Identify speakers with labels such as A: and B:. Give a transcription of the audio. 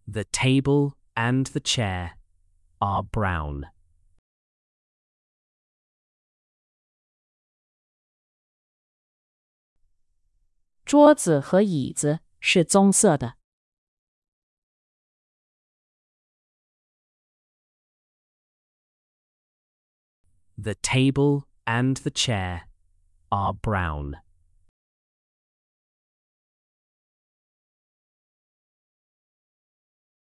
A: The table and the chair are brown.
B: 桌子和椅子是棕色的。
A: The table and the chair are brown.